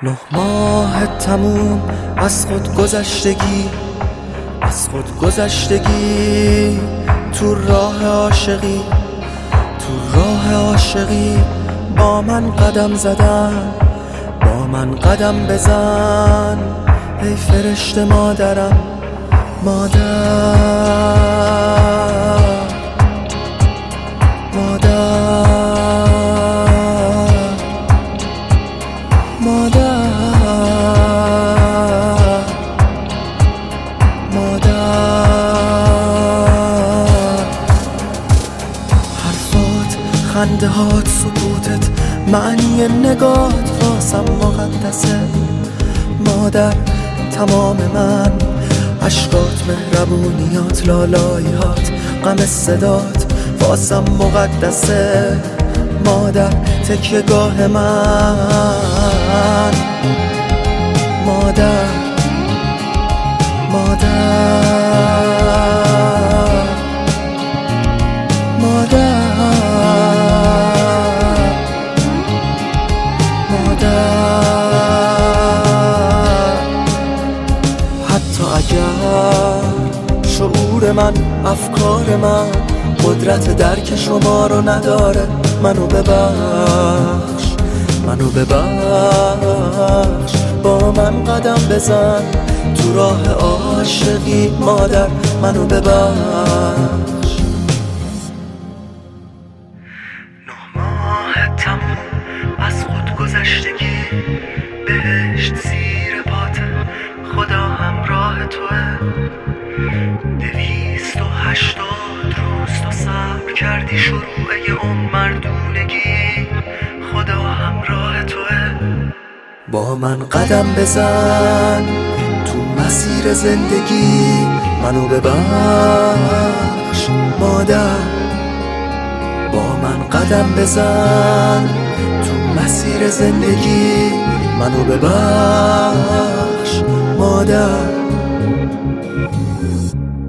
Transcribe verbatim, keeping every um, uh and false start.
نه ماه تموم از خود گذشتگی، از خود گذشتگی تو راه عاشقی، تو راه عاشقی با من قدم زدن، با من قدم بزن ای فرشته مادرم، مادر مادر مادر مادر. حرفات، خنده هات، سکوتت، معنی نگات واسم مقدسه مادر. تمام من، عشقات، مهربونیات، لالاییات، غم صدات واسم مقدسه مادر. تکیه گاه من مادر مادر مادر مادر. حتی اگر شعور من، افکار من قدرت درک شما رو نداره، منو ببخش، منو ببخش، با من قدم بزن تو راه عاشقی مادر، منو ببخش. نه ماه تموم از خود گذشتگی، بهشت زیر پاته، خدا همراه توه. دویست و هشتاد روز تو صبر کردی، شروع اون مردونگی، خدا همراه توه. با من قدم بزن تو مسیر زندگی، منو ببخش مادر. با من قدم بزن تو مسیر زندگی، منو ببخش مادر.